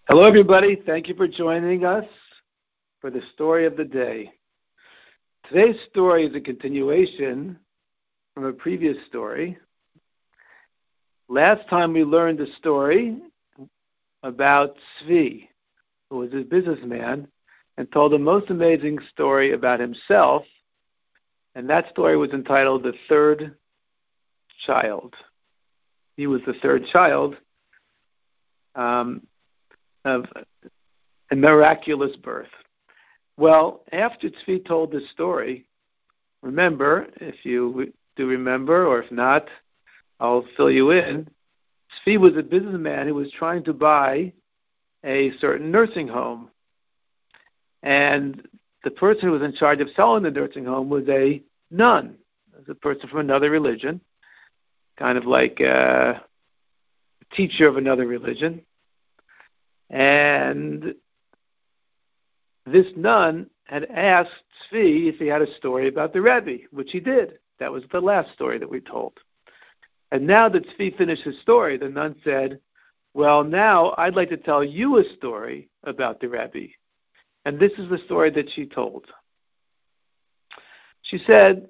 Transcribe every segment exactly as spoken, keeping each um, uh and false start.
Hello, everybody. Thank you for joining us for the story of the day. Today's story is a continuation from a previous story. Last time we learned a story about Tzvi, who was a businessman, and told the most amazing story about himself, and that story was entitled The Third Child. He was the third child um, of a miraculous birth. Well, after Tzvi told this story, remember, if you do remember, or if not, I'll fill you in. Tzvi was a businessman who was trying to buy a certain nursing home. And the person who was in charge of selling the nursing home was a nun, a person from another religion, kind of like a teacher of another religion. And this nun had asked Tzvi if he had a story about the Rebbe, which he did. That was the last story that we told. And now that Tzvi finished his story, the nun said, well, now I'd like to tell you a story about the Rebbe. And this is the story that she told. She said,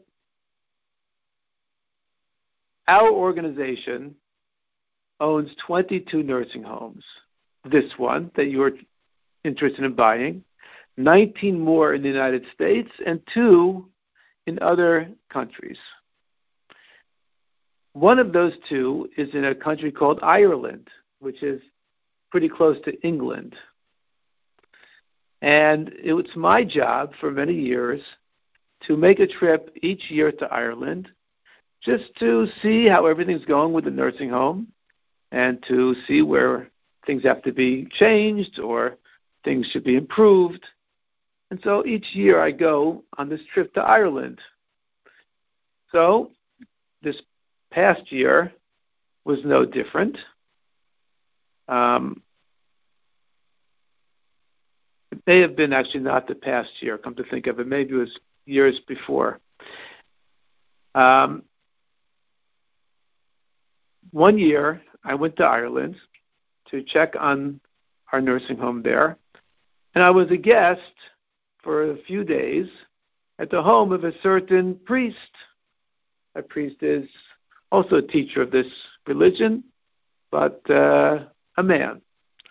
our organization owns twenty-two nursing homes. This one that you're interested in buying, nineteen more in the United States, and two in other countries. One of those two is in a country called Ireland, which is pretty close to England. And it was my job for many years to make a trip each year to Ireland just to see how everything's going with the nursing home and to see where things have to be changed or things should be improved. And so each year I go on this trip to Ireland. So this past year was no different. Um, it may have been actually not the past year, come to think of it. Maybe it was years before. Um, one year I went to Ireland to check on our nursing home there. And I was a guest for a few days at the home of a certain priest. A priest is also a teacher of this religion, but uh, a man.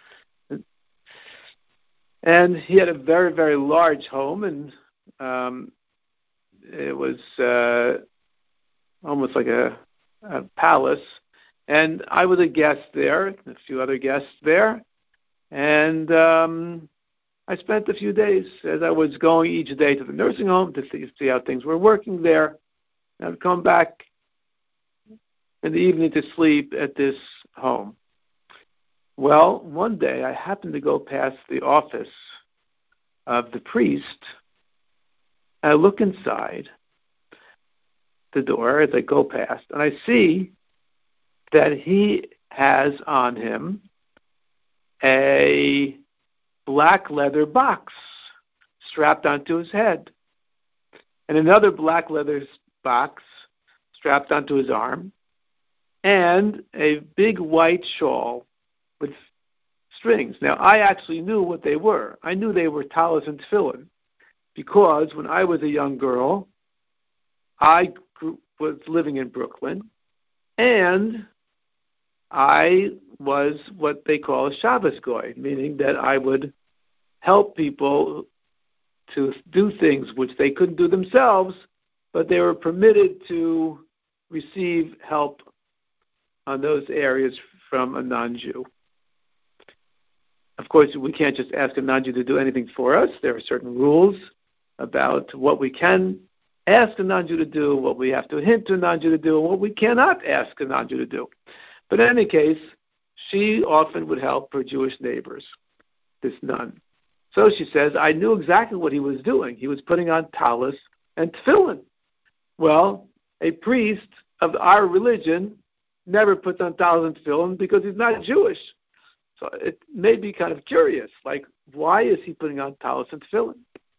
And he had a very, very large home, and um, it was uh, almost like a, a palace. And I was a guest there, a few other guests there, and um, I spent a few days as I was going each day to the nursing home to see, see how things were working there. And I'd come back in the evening to sleep at this home. Well, one day I happened to go past the office of the priest. I look inside the door as I go past, and I see that he has on him a black leather box strapped onto his head, and another black leather box strapped onto his arm, and a big white shawl with strings. Now, I actually knew what they were. I knew they were talis and tefillin, because when I was a young girl, I grew, was living in Brooklyn, and I was what they call a Shabbos goy, meaning that I would help people to do things which they couldn't do themselves, but they were permitted to receive help on those areas from a non-Jew. Of course, we can't just ask a non-Jew to do anything for us. There are certain rules about what we can ask a non-Jew to do, what we have to hint to a non-Jew to do, and what we cannot ask a non-Jew to do. But in any case, she often would help her Jewish neighbors, this nun. So she says, I knew exactly what he was doing. He was putting on talis and tefillin. Well, a priest of our religion never puts on talis and tefillin because he's not Jewish. So it may be kind of curious, like, why is he putting on talis and tefillin?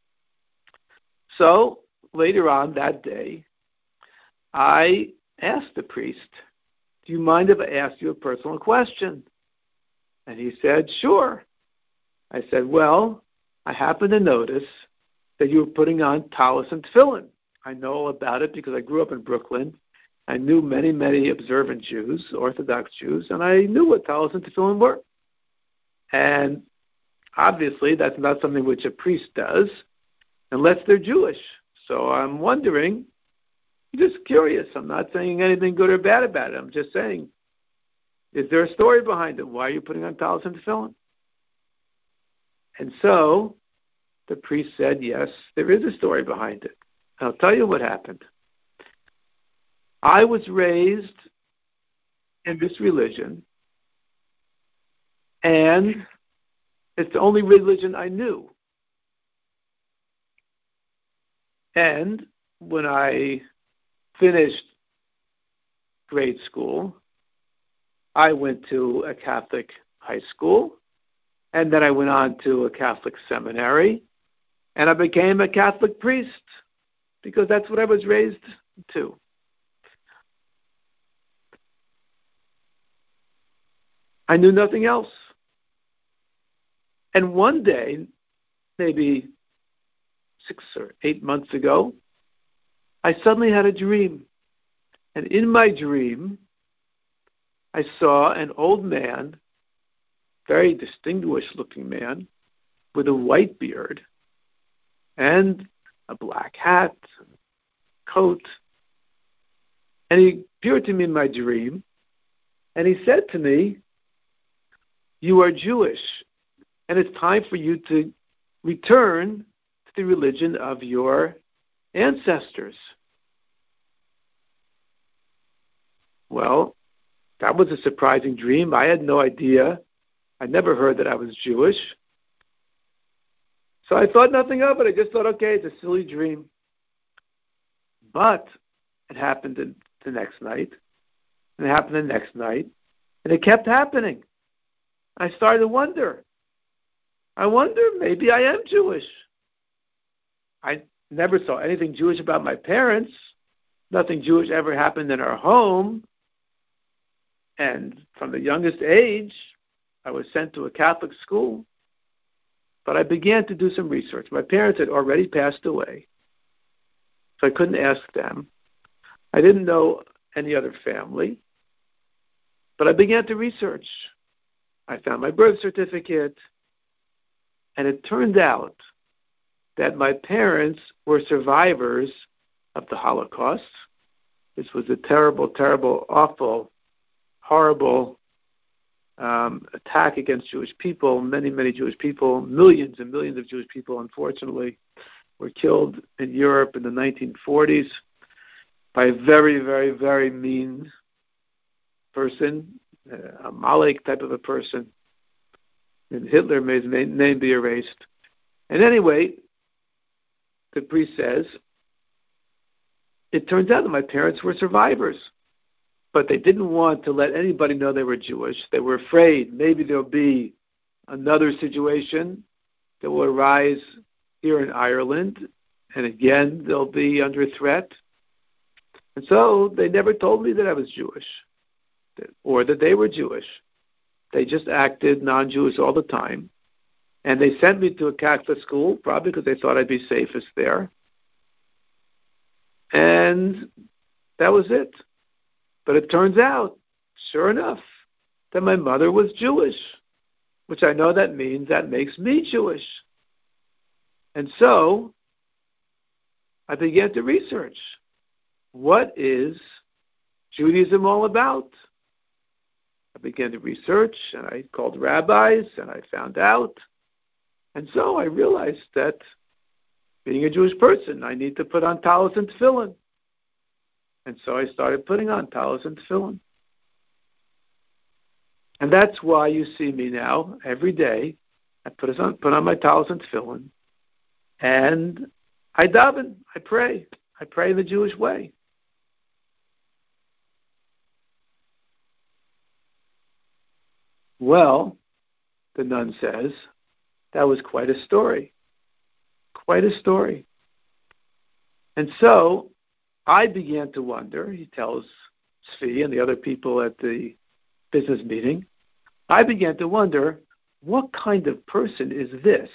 So later on that day, I asked the priest, do you mind if I ask you a personal question? And he said, sure. I said, well, I happen to notice that you were putting on tallis and tefillin. I know all about it because I grew up in Brooklyn. I knew many, many observant Jews, Orthodox Jews, and I knew what tallis and tefillin were. And obviously, that's not something which a priest does unless they're Jewish. So I'm wondering, I'm just curious. I'm not saying anything good or bad about it. I'm just saying, is there a story behind it? Why are you putting on tallis and tefillin? And so the priest said, yes, there is a story behind it. I'll tell you what happened. I was raised in this religion, and it's the only religion I knew. And when I finished grade school, I went to a Catholic high school, and then I went on to a Catholic seminary, and I became a Catholic priest because that's what I was raised to. I knew nothing else. And one day, maybe six or eight months ago, I suddenly had a dream. And in my dream, I saw an old man, very distinguished looking man, with a white beard and a black hat, coat. And he appeared to me in my dream, and he said to me, you are Jewish, and it's time for you to return to the religion of your ancestors. Well, that was a surprising dream. I had no idea. I never heard that I was Jewish. So I thought nothing of it. I just thought, okay, it's a silly dream. But it happened the next night, and it happened the next night, and it kept happening. I started to wonder. I wonder, maybe I am Jewish. I never saw anything Jewish about my parents. Nothing Jewish ever happened in our home. And from the youngest age, I was sent to a Catholic school. But I began to do some research. My parents had already passed away, so I couldn't ask them. I didn't know any other family. But I began to research. I found my birth certificate, and it turned out that my parents were survivors of the Holocaust. This was a terrible, terrible, awful, horrible um, attack against Jewish people. Many, many Jewish people, millions and millions of Jewish people, unfortunately, were killed in Europe in the nineteen forties by a very, very, very mean person, a Malek type of a person, and Hitler made his name be erased. And anyway, the priest says, it turns out that my parents were survivors, but they didn't want to let anybody know they were Jewish. They were afraid maybe there'll be another situation that will arise here in Ireland, and again, they'll be under threat. And so they never told me that I was Jewish or that they were Jewish. They just acted non-Jewish all the time. And they sent me to a Catholic school, probably because they thought I'd be safest there. And that was it. But it turns out, sure enough, that my mother was Jewish, which I know that means that makes me Jewish. And so I began to research. What is Judaism all about? I began to research, and I called rabbis, and I found out. And so I realized that being a Jewish person, I need to put on tallis and tefillin. And so I started putting on tallis and tefillin. And that's why you see me now, every day, I put on, put on my tallis and tefillin, and I daven, I pray. I pray the Jewish way. Well, the nun says, that was quite a story. Quite a story. And so I began to wonder, he tells Tzvi and the other people at the business meeting, I began to wonder, what kind of person is this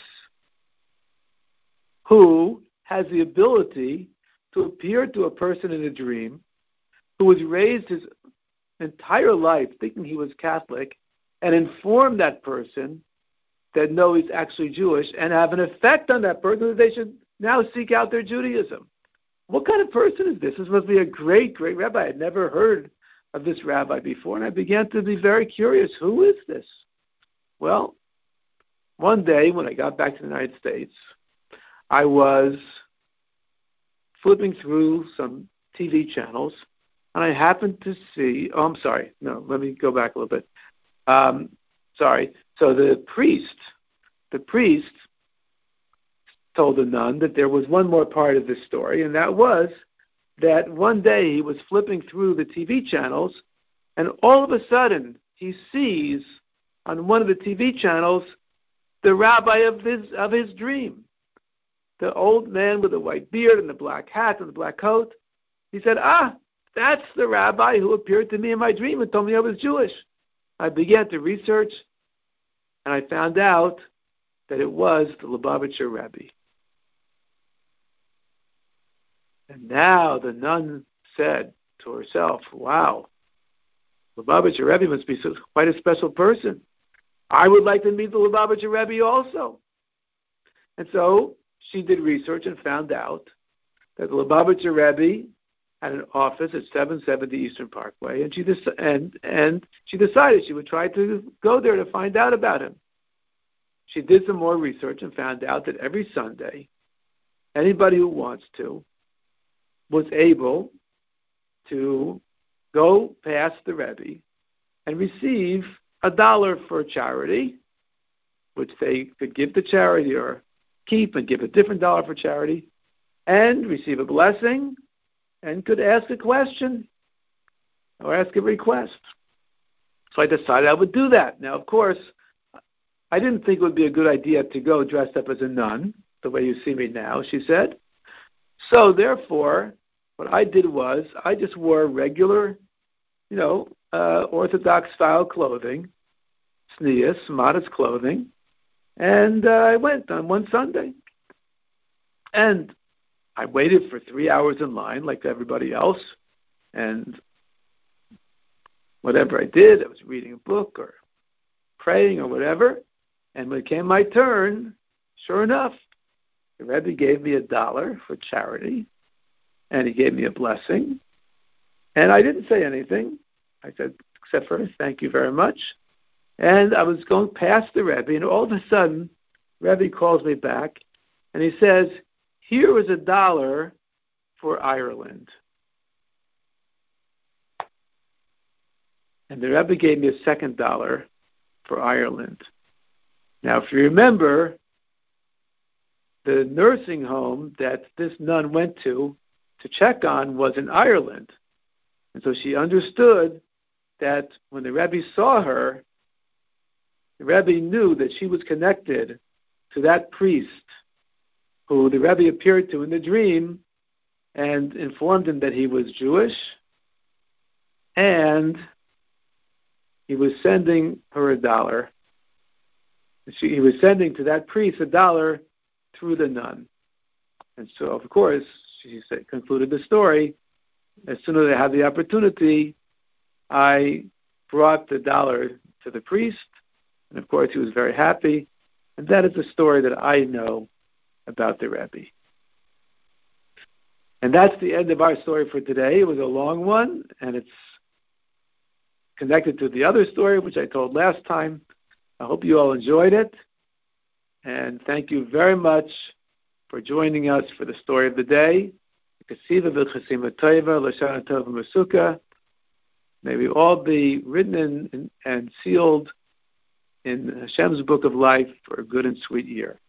who has the ability to appear to a person in a dream, who was raised his entire life thinking he was Catholic, and inform that person that no, he's actually Jewish, and have an effect on that person that they should now seek out their Judaism? What kind of person is this? This must be a great, great rabbi. I had never heard of this rabbi before, and I began to be very curious. Who is this? Well, one day when I got back to the United States, I was flipping through some T V channels, and I happened to see, oh, I'm sorry, no, let me go back a little bit. Um, sorry. So the priest, the priest told the nun that there was one more part of this story, and that was that one day he was flipping through the T V channels, and all of a sudden he sees on one of the T V channels the rabbi of his of his dream, the old man with the white beard and the black hat and the black coat. He said, ah, that's the rabbi who appeared to me in my dream and told me I was Jewish. I began to research, and I found out that it was the Lubavitcher Rebbe. And now the nun said to herself, wow, Lubavitcher Rebbe must be so, quite a special person. I would like to meet the Lubavitcher Rebbe also. And so she did research and found out that the Lubavitcher Rebbe had an office at seven seventy Eastern Parkway, and she dec- and and she decided she would try to go there to find out about him. She did some more research and found out that every Sunday, anybody who wants to was able to go past the Rebbe and receive a dollar for charity, which they could give to charity or keep and give a different dollar for charity, and receive a blessing, and could ask a question or ask a request. So I decided I would do that. Now, of course, I didn't think it would be a good idea to go dressed up as a nun, the way you see me now, she said. So therefore, what I did was I just wore regular, you know, uh, Orthodox-style clothing, tznius, modest clothing, and uh, I went on one Sunday. And I waited for three hours in line like everybody else, and whatever I did, I was reading a book or praying or whatever, and when it came my turn, sure enough, the Rebbe gave me a dollar for charity, and he gave me a blessing, and I didn't say anything. I said, except for thank you very much, and I was going past the Rebbe, and all of a sudden, Rebbe calls me back, and he says, here is a dollar for Ireland. And the Rebbe gave me a second dollar for Ireland. Now, if you remember, the nursing home that this nun went to to check on was in Ireland. And so she understood that when the Rebbe saw her, the Rebbe knew that she was connected to that priest who the Rebbe appeared to in the dream and informed him that he was Jewish, and he was sending her a dollar. She, he was sending to that priest a dollar through the nun. And so, of course, she said, concluded the story. As soon as I had the opportunity, I brought the dollar to the priest, and of course he was very happy. And that is the story that I know about the Rebbe. And that's the end of our story for today. It was a long one, and it's connected to the other story, which I told last time. I hope you all enjoyed it. And thank you very much for joining us for the story of the day. May we all be written in, in, and sealed in Hashem's book of life for a good and sweet year.